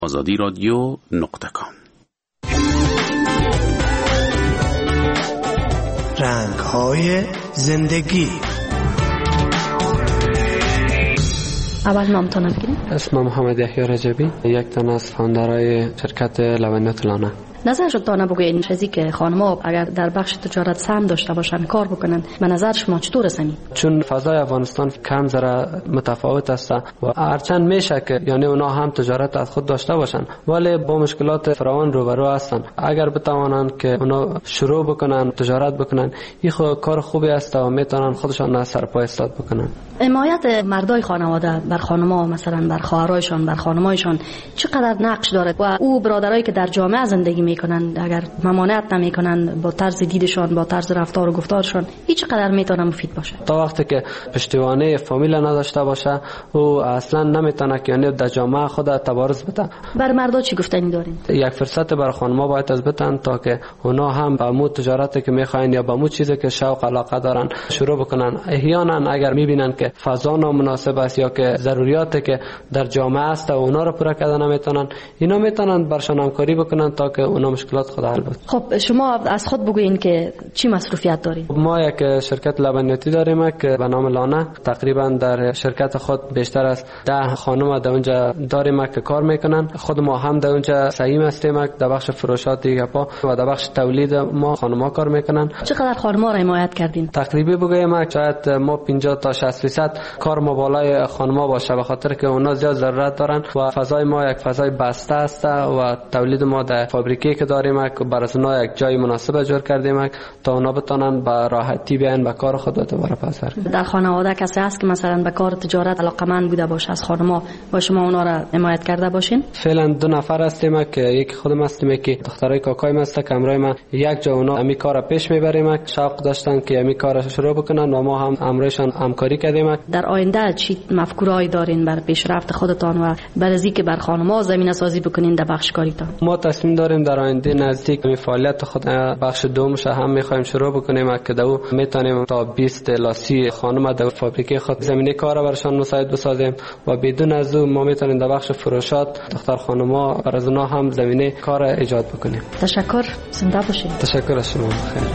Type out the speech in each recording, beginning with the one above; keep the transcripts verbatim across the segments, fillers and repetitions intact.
آزادی رادیو نقطه کام. رنگ‌های زندگی. اول نامتان بگید. اسمم محمد یحیی رجبی، یک تن از فاوندرهای شرکت لبنیات لانه. نظرتان بگویید چیزی که خانم‌ها اگر در بخش تجارت سهم داشته باشن کار بکنن، به نظر شما چطور رسمی؟ چون فضای افغانستان کم ذره متفاوت است و هرچند میشه که یعنی اونا هم تجارت از خود داشته باشن ولی با مشکلات فراوان روبرو هستن. اگر بتوانن که اونا شروع بکنن تجارت بکنن، این خود کار خوبی است و میتونن خودشان را سرپای ایستاد بکنن. حمایت مردای خانواده بر خانم‌ها، مثلا بر خواهرایشان، بر خانمایشان چقدر نقش دارد و او برادرایی که در جامعه زندگی میکنن اگر ممانعت نمیکنن با طرز دیدشان، با طرز رفتار و گفتارشان، هیچ قدر میتونه مفید باشه؟ تا وقتی که پشتیبانی فامیل نداشته باشه او اصلا نمیتونه که یعنی در جامعه خود تبارز بده. بر مردا چی گفتنی دارین؟ یک فرصت برای خانم‌ها باید از بدن تا که اونا هم با مو تجارتی که میخواین یا با مو چیزی که شوق علاقه دارن شروع بکنن. احیانا اگر میبینن که فضا نامناسب است یا که ضروریاتی که در جامعه است و اونا رو پورا کردن نمیتونن، اینا میتونن برشان همکاری بکنن تا که اونا مشکلات خود حل بشه. خب شما از خود بگوین که چی مصروفیت دارین؟ ما یک شرکت لبنیاتی داریم که به نام لانه. تقریبا در شرکت خود بیشتر از ده خانم در اونجا داریم که کار میکنن. خود ما هم در اونجا سهیم هستیم در بخش فروشات دیگه پا و در بخش تولید ما خانم‌ها کار میکنن. چقدر خانم‌ها را حمایت کردین؟ تقریبا بگویم شاید ما پنجاه تا شصت درصد کار ما بالای خانم‌ها باشه به خاطر که اونا زیاد ضرورت دارن و فضای ما یک فضای بسته است و تولید ما در فابریکی که داریم برای اونا یک جای مناسب جور کردیم تا اونا بتونن با راحتی بیان به کار خود دوباره پس برگردن. در خانواده کسی هست که مثلا به کار تجارت علاقه‌مند بوده باشه از خانم‌ها و شما اونا را حمایت کرده باشین؟ فعلا دو نفر هستیم که یک خودم هستیم که دخترای کاکای ما است که امروز ما یک جا اونا امی کارا پیش میبریم، شوق داشتن که امی کارا شروع بکنن و ما هم امروزشان همکاری کردیم. در آینده چی مفکورایی دارین برای پیشرفت خودتان و برای اینکه بر خانم‌ها زمینه سازی بکنین در بخش کاریتان؟ ما تصمیم داریم در آینده نزدیک می فعالیت خود بخش دومش هم می‌خوایم شروع بکنیم که دو میتونیم تا بیست الی سی خانم در فابریکه خود زمینه کار برشان مساعد بسازیم و بدون از او ما میتونیم در بخش فروشات دختر خانم‌ها برای اونا هم زمینه کار ایجاد بکنیم. تشکر، زنده باشید. تشکر از شما. خیر.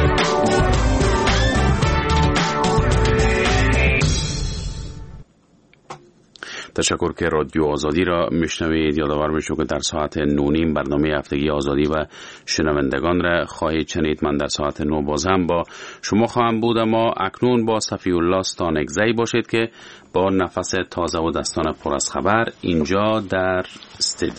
تشکر که رادیو آزادی را میشنوید. یادآور میشم که در ساعت نه نیم برنامه هفتگی آزادی و شنوندگان را خواهید شنید. من در ساعت نه باز هم با شما خواهم بود، اما اکنون با صفی الله ستانکزی باشید که با نفس تازه و دستان پر از خبر اینجا در استودیو